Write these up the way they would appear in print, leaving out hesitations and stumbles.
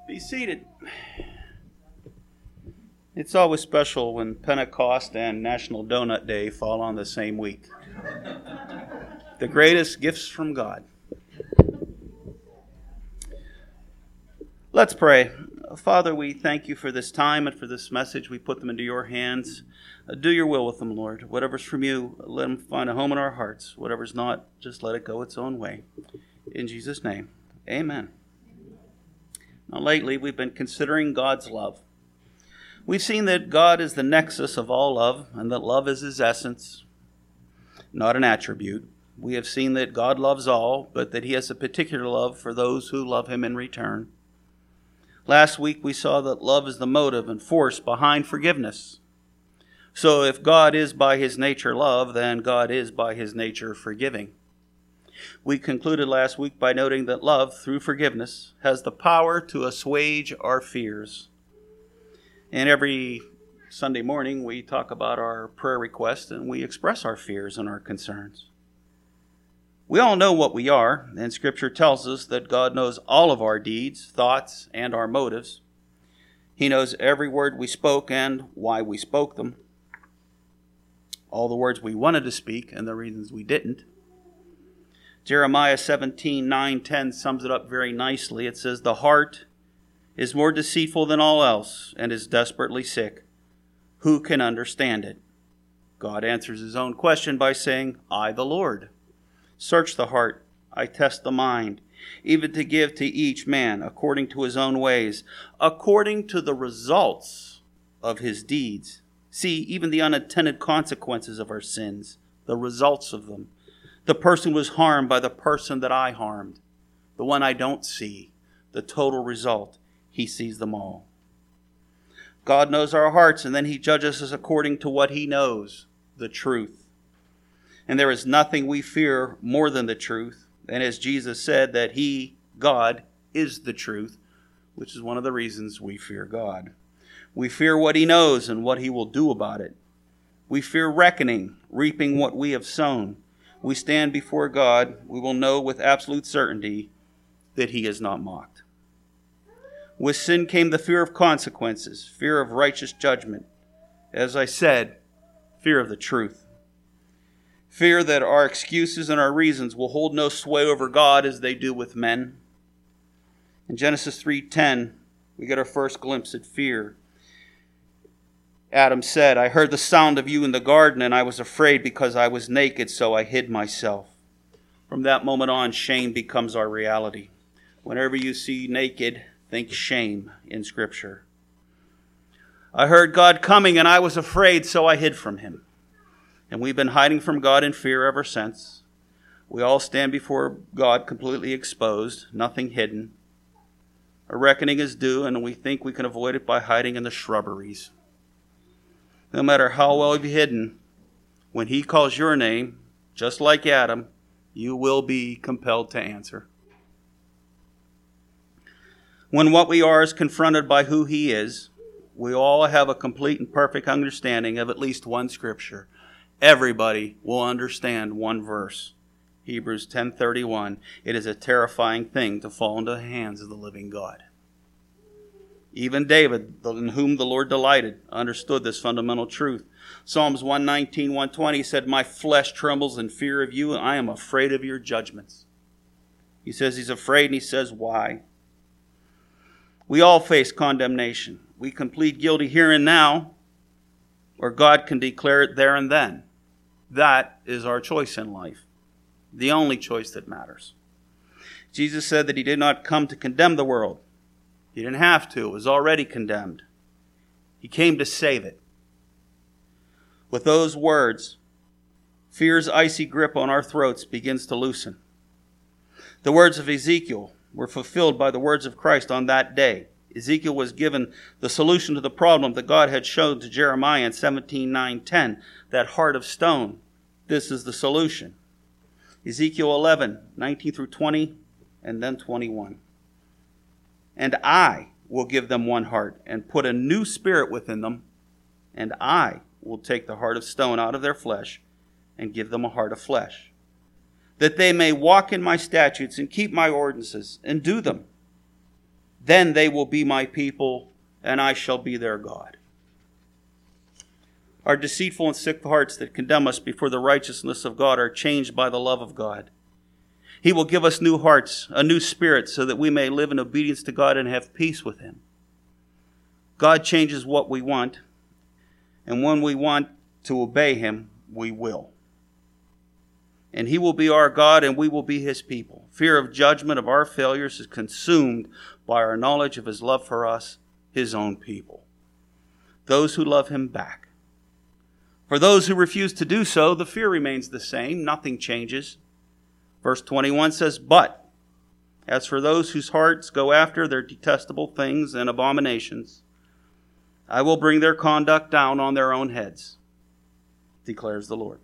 Be seated. It's always special when Pentecost and National Donut Day fall on the same week. The greatest gifts from God. Let's pray. Father, we thank you for this time and for this message. We put them into your hands. Do your will with them, Lord. Whatever's from you, let them find a home in our hearts. Whatever's not, just let it go its own way. In Jesus' name, amen. Now, lately, we've been considering God's love. We've seen that God is the nexus of all love, and that love is his essence, not an attribute. We have seen that God loves all, but that he has a particular love for those who love him in return. Last week, we saw that love is the motive and force behind forgiveness. So if God is by his nature love, then God is by his nature forgiving. We concluded last week by noting that love, through forgiveness, has the power to assuage our fears. And every Sunday morning, we talk about our prayer requests and we express our fears and our concerns. We all know what we are, and Scripture tells us that God knows all of our deeds, thoughts, and our motives. He knows every word we spoke and why we spoke them. All the words we wanted to speak and the reasons we didn't. Jeremiah 17:9-10 sums it up very nicely. It says, "The heart is more deceitful than all else and is desperately sick. Who can understand it?" God answers his own question by saying, "I, the Lord, search the heart, I test the mind, even to give to each man according to his own ways, according to the results of his deeds." See, even the unintended consequences of our sins, the results of them. The person was harmed by the person that I harmed. The one I don't see. The total result. He sees them all. God knows our hearts, and then he judges us according to what he knows, the truth. And there is nothing we fear more than the truth. And as Jesus said that he, God, is the truth, which is one of the reasons we fear God. We fear what he knows and what he will do about it. We fear reckoning, reaping what we have sown. We stand before God, we will know with absolute certainty that he is not mocked. With sin came the fear of consequences, fear of righteous judgment. As I said, fear of the truth. Fear that our excuses and our reasons will hold no sway over God as they do with men. In Genesis 3:10, we get our first glimpse at fear. Adam said, "I heard the sound of you in the garden, and I was afraid because I was naked, so I hid myself." From that moment on, shame becomes our reality. Whenever you see naked, think shame in Scripture. I heard God coming, and I was afraid, so I hid from him. And we've been hiding from God in fear ever since. We all stand before God completely exposed, nothing hidden. A reckoning is due, and we think we can avoid it by hiding in the shrubberies. No matter how well you've hidden, when he calls your name, just like Adam, you will be compelled to answer. When what we are is confronted by who he is, we all have a complete and perfect understanding of at least one scripture. Everybody will understand one verse. Hebrews 10:31. It is a terrifying thing to fall into the hands of the living God. Even David, in whom the Lord delighted, understood this fundamental truth. Psalms 119:120 said, "My flesh trembles in fear of you, and I am afraid of your judgments." He says he's afraid, and he says why. We all face condemnation. We can plead guilty here and now, or God can declare it there and then. That is our choice in life, the only choice that matters. Jesus said that he did not come to condemn the world. He didn't have to. It was already condemned. He came to save it. With those words, fear's icy grip on our throats begins to loosen. The words of Ezekiel were fulfilled by the words of Christ on that day. Ezekiel was given the solution to the problem that God had shown to Jeremiah in 17:9-10, that heart of stone. This is the solution. Ezekiel 11:19-20, and then 21. "And I will give them one heart and put a new spirit within them, and I will take the heart of stone out of their flesh and give them a heart of flesh, that they may walk in my statutes and keep my ordinances and do them. Then they will be my people, and I shall be their God. Our deceitful and sick hearts that condemn us before the righteousness of God are changed by the love of God. He will give us new hearts, a new spirit, so that we may live in obedience to God and have peace with Him. God changes what we want, and when we want to obey Him, we will. And He will be our God, and we will be His people. Fear of judgment of our failures is consumed by our knowledge of His love for us, His own people. Those who love Him back. For those who refuse to do so, the fear remains the same. Nothing changes. Verse 21 says, "But as for those whose hearts go after their detestable things and abominations, I will bring their conduct down on their own heads, declares the Lord."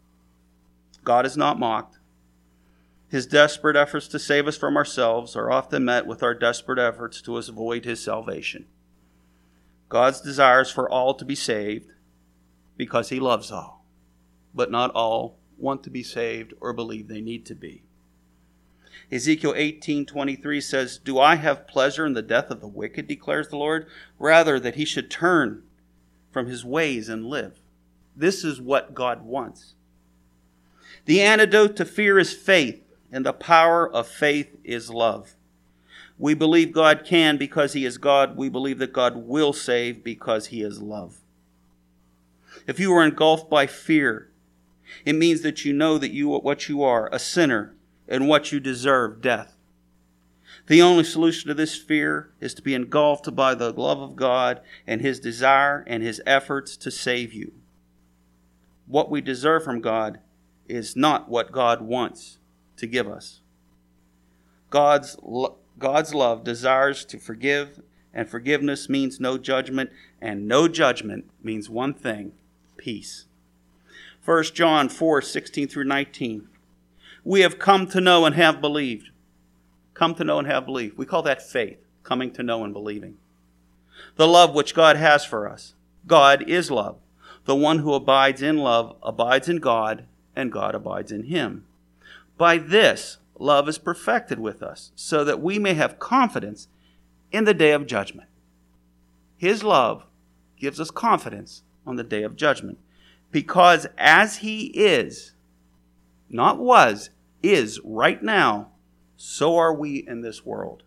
God is not mocked. His desperate efforts to save us from ourselves are often met with our desperate efforts to avoid His salvation. God's desires for all to be saved because He loves all, but not all want to be saved or believe they need to be. Ezekiel 18:23 says, "Do I have pleasure in the death of the wicked, declares the Lord, rather that he should turn from his ways and live." This is what God wants. The antidote to fear is faith, and the power of faith is love. We believe God can because He is God. We believe that God will save because He is love. If you are engulfed by fear, it means that you know that what you are, a sinner, and what you deserve, death. The only solution to this fear is to be engulfed by the love of God and His desire and His efforts to save you. What we deserve from God is not what God wants to give us. God's love desires to forgive, and forgiveness means no judgment, and no judgment means one thing: peace. 1 John 4:16 through 19. We have come to know and have believed. Come to know and have believed. We call that faith, coming to know and believing. The love which God has for us. God is love. The one who abides in love abides in God, and God abides in him. By this, love is perfected with us, so that we may have confidence in the day of judgment. His love gives us confidence on the day of judgment, because as He is, not was, is right now, so are we in this world.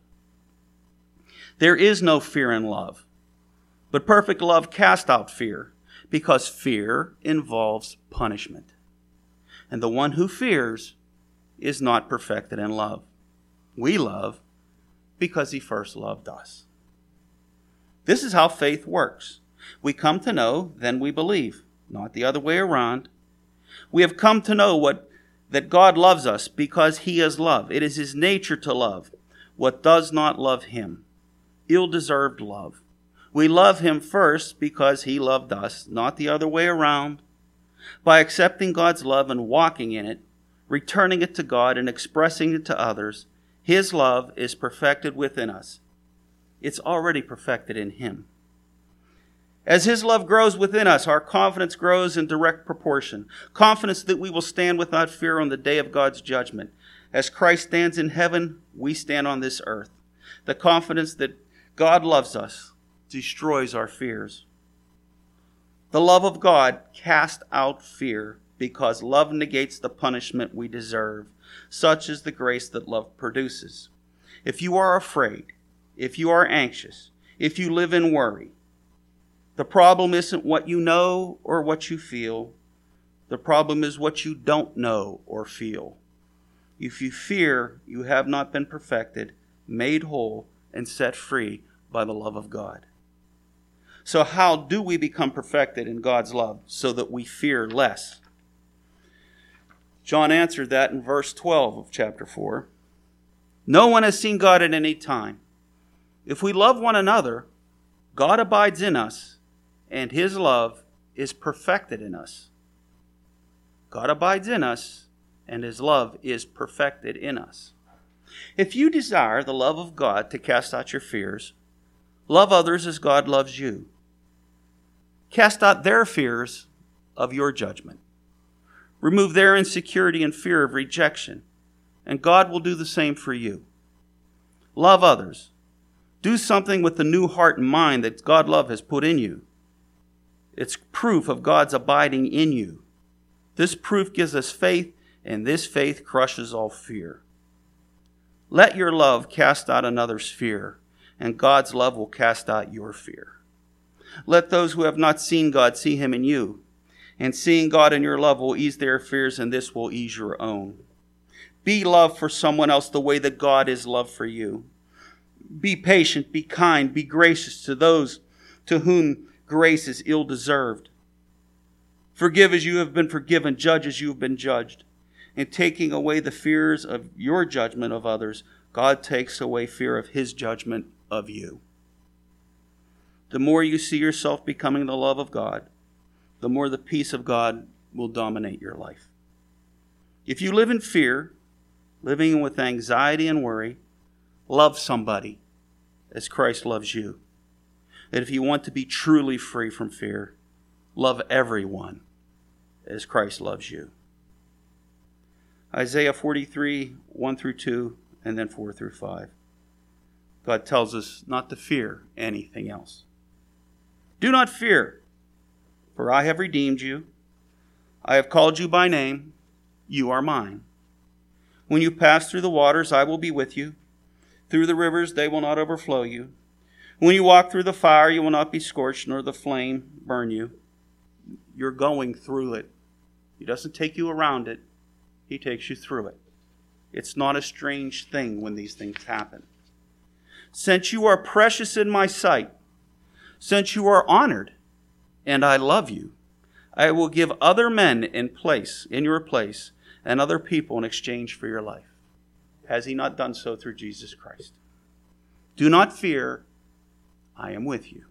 There is no fear in love, but perfect love casts out fear, because fear involves punishment. And the one who fears is not perfected in love. We love because He first loved us. This is how faith works. We come to know, then we believe, not the other way around. We have come to know that God loves us because He is love. It is His nature to love. What does not love Him? Ill-deserved love. We love Him first because He loved us, not the other way around. By accepting God's love and walking in it, returning it to God and expressing it to others, His love is perfected within us. It's already perfected in Him. As His love grows within us, our confidence grows in direct proportion. Confidence that we will stand without fear on the day of God's judgment. As Christ stands in heaven, we stand on this earth. The confidence that God loves us destroys our fears. The love of God casts out fear, because love negates the punishment we deserve. Such is the grace that love produces. If you are afraid, if you are anxious, if you live in worry, the problem isn't what you know or what you feel. The problem is what you don't know or feel. If you fear, you have not been perfected, made whole, and set free by the love of God. So how do we become perfected in God's love so that we fear less? John answered that in verse 12 of chapter 4. No one has seen God at any time. If we love one another, God abides in us, and His love is perfected in us. God abides in us, and His love is perfected in us. If you desire the love of God to cast out your fears, love others as God loves you. Cast out their fears of your judgment. Remove their insecurity and fear of rejection, and God will do the same for you. Love others. Do something with the new heart and mind that God love has put in you. It's proof of God's abiding in you. This proof gives us faith, and this faith crushes all fear. Let your love cast out another's fear, and God's love will cast out your fear. Let those who have not seen God see him in you, and seeing God in your love will ease their fears, and this will ease your own. Be love for someone else the way that God is love for you. Be patient, be kind, be gracious to those to whom grace is ill-deserved. Forgive as you have been forgiven, judge as you have been judged. In taking away the fears of your judgment of others, God takes away fear of his judgment of you. The more you see yourself becoming the love of God, the more the peace of God will dominate your life. If you live in fear, living with anxiety and worry, love somebody as Christ loves you. That if you want to be truly free from fear, love everyone as Christ loves you. Isaiah 43, 1 through 2, and then 4 through 5. God tells us not to fear anything else. Do not fear, for I have redeemed you. I have called you by name. You are mine. When you pass through the waters, I will be with you. Through the rivers, they will not overflow you. When you walk through the fire, you will not be scorched, nor the flame burn you. You're going through it. He doesn't take you around it. He takes you through it. It's not a strange thing when these things happen. Since you are precious in my sight, since you are honored, and I love you, I will give other men in your place, and other people in exchange for your life. Has he not done so through Jesus Christ? Do not fear, I am with you.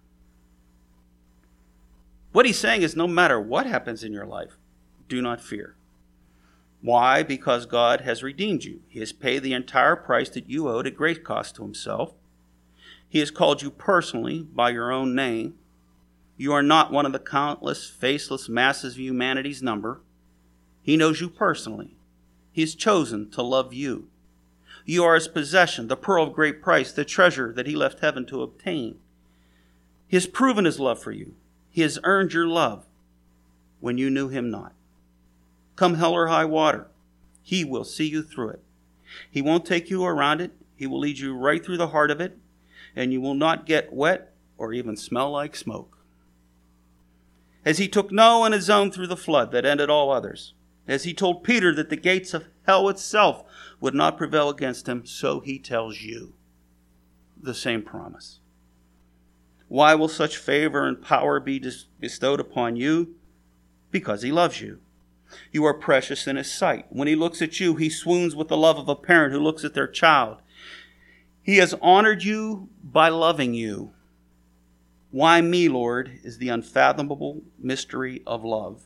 What he's saying is no matter what happens in your life, do not fear. Why? Because God has redeemed you. He has paid the entire price that you owed at great cost to himself. He has called you personally by your own name. You are not one of the countless, faceless masses of humanity's number. He knows you personally. He has chosen to love you. You are his possession, the pearl of great price, the treasure that he left heaven to obtain. He has proven his love for you. He has earned your love when you knew him not. Come hell or high water, he will see you through it. He won't take you around it. He will lead you right through the heart of it, and you will not get wet or even smell like smoke. As he took Noah and his own through the flood that ended all others, as he told Peter that the gates of hell itself would not prevail against him, so he tells you the same promise. Why will such favor and power be bestowed upon you? Because he loves you. You are precious in his sight. When he looks at you, he swoons with the love of a parent who looks at their child. He has honored you by loving you. Why me, Lord, is the unfathomable mystery of love.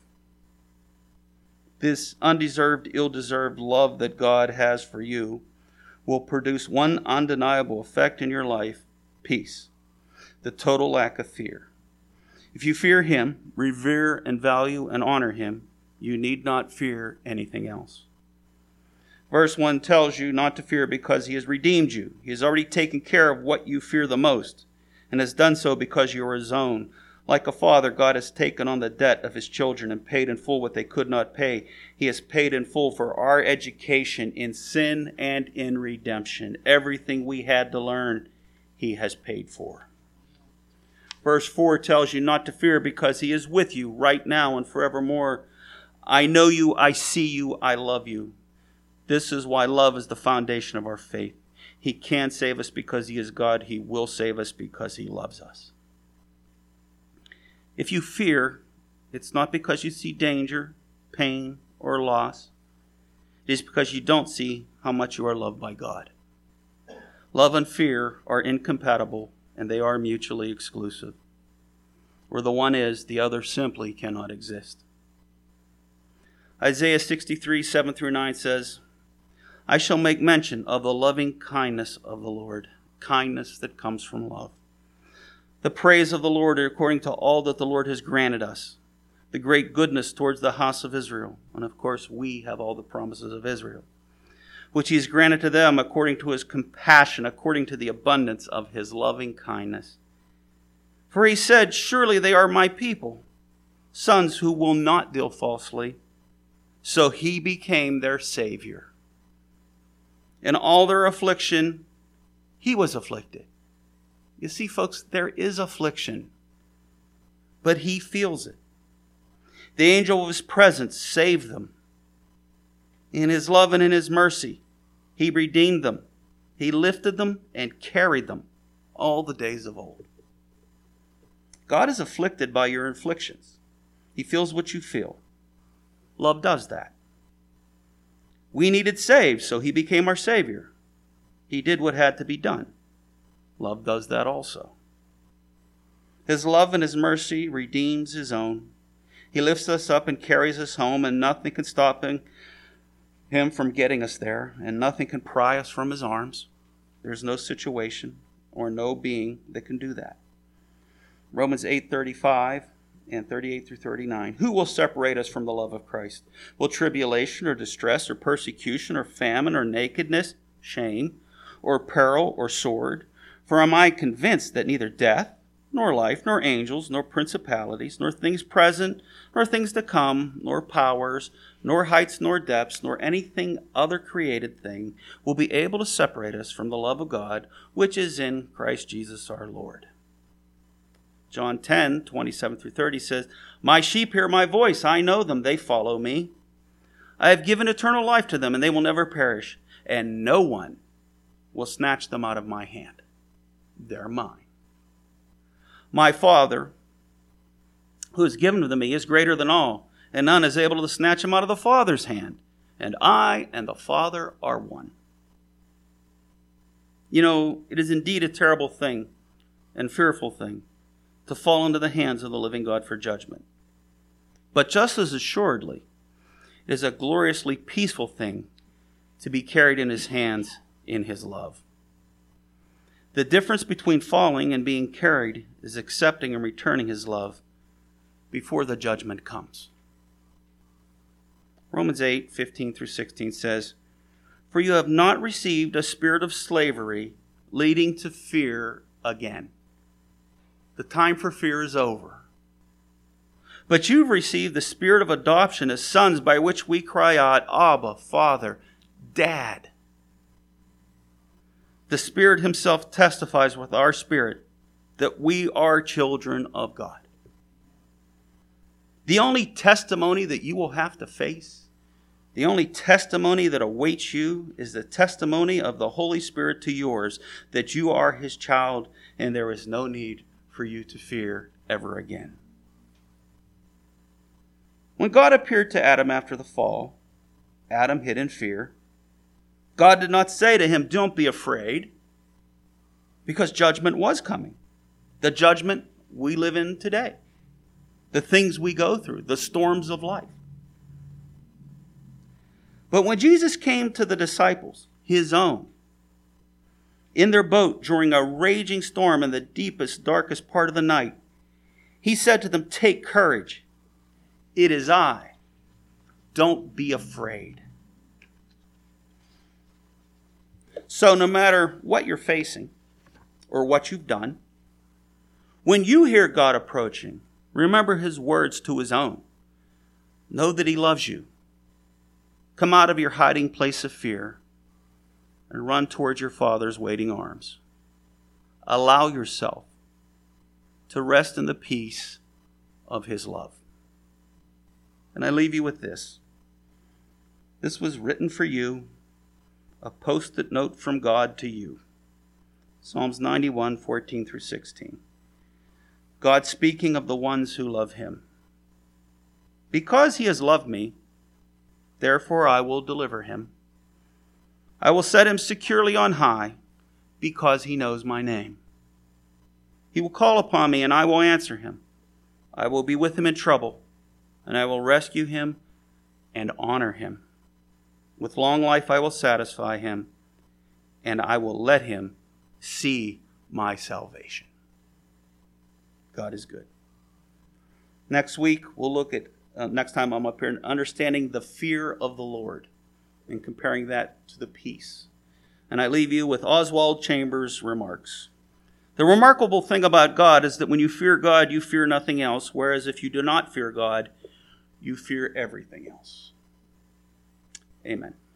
This undeserved, ill-deserved love that God has for you will produce one undeniable effect in your life: peace, the total lack of fear. If you fear him, revere and value and honor him, you need not fear anything else. Verse 1 tells you not to fear because he has redeemed you. He has already taken care of what you fear the most, and has done so because you are his own. Like a father, God has taken on the debt of his children and paid in full what they could not pay. He has paid in full for our education in sin and in redemption. Everything we had to learn, he has paid for. Verse 4 tells you not to fear because he is with you right now and forevermore. I know you, I see you, I love you. This is why love is the foundation of our faith. He can save us because he is God. He will save us because he loves us. If you fear, it's not because you see danger, pain, or loss. It is because you don't see how much you are loved by God. Love and fear are incompatible, and they are mutually exclusive. Where the one is, the other simply cannot exist. Isaiah 63, 7 through 9 says, I shall make mention of the loving kindness of the Lord, kindness that comes from love. The praise of the Lord according to all that the Lord has granted us, the great goodness towards the house of Israel. And of course, we have all the promises of Israel. which he has granted to them according to his compassion, according to the abundance of his loving kindness. For he said, surely they are my people, sons who will not deal falsely. So he became their Savior. In all their affliction, he was afflicted. You see, folks, there is affliction, but he feels it. The angel of his presence saved them. In his love and in his mercy, he redeemed them. He lifted them and carried them all the days of old. God is afflicted by your afflictions. He feels what you feel. Love does that. We needed saved, so he became our Savior. He did what had to be done. Love does that also. His love and his mercy redeems his own. He lifts us up and carries us home, and nothing can stop him from getting us there, and nothing can pry us from his arms. There's no situation or no being that can do that. Romans 8:35 and 38 through 39. Who will separate us from the love of Christ? Will tribulation or distress or persecution or famine or nakedness, shame, or peril or sword? For am I convinced that neither death, nor life, nor angels, nor principalities, nor things present, nor things to come, nor powers, nor heights, nor depths, nor anything other created thing will be able to separate us from the love of God, which is in Christ Jesus our Lord. John 10:27 through 30 says, my sheep hear my voice. I know them. They follow me. I have given eternal life to them, and they will never perish, and no one will snatch them out of my hand. They're mine. My Father, who has given them to me, is greater than all, and none is able to snatch them out of the Father's hand. And I and the Father are one. You know, it is indeed a terrible thing and fearful thing to fall into the hands of the living God for judgment. But just as assuredly, it is a gloriously peaceful thing to be carried in his hands in his love. The difference between falling and being carried is accepting and returning his love before the judgment comes. Romans 8:15 through 16 says, for you have not received a spirit of slavery leading to fear again. The time for fear is over. But you've received the spirit of adoption as sons, by which we cry out, Abba, Father, Dad. The Spirit himself testifies with our spirit that we are children of God. The only testimony that you will have to face, the only testimony that awaits you, is the testimony of the Holy Spirit to yours, that you are his child and there is no need for you to fear ever again. When God appeared to Adam after the fall, Adam hid in fear. God did not say to him, don't be afraid, because judgment was coming. The judgment we live in today. The things we go through, the storms of life. But when Jesus came to the disciples, his own, in their boat during a raging storm in the deepest, darkest part of the night, he said to them, take courage. It is I. Don't be afraid. So no matter what you're facing or what you've done, when you hear God approaching, remember his words to his own. Know that he loves you. Come out of your hiding place of fear and run towards your Father's waiting arms. Allow yourself to rest in the peace of his love. And I leave you with this. This was written for you, a post-it note from God to you. Psalms 91:14 through 16. God speaking of the ones who love him. Because he has loved me, therefore I will deliver him. I will set him securely on high, because he knows my name. He will call upon me, and I will answer him. I will be with him in trouble, and I will rescue him and honor him. With long life I will satisfy him, and I will let him see my salvation. God is good. Next week, we'll look at, next time I'm up here, understanding the fear of the Lord. and comparing that to the peace. And I leave you with Oswald Chambers' remarks. The remarkable thing about God is that when you fear God, you fear nothing else, whereas if you do not fear God, you fear everything else. Amen.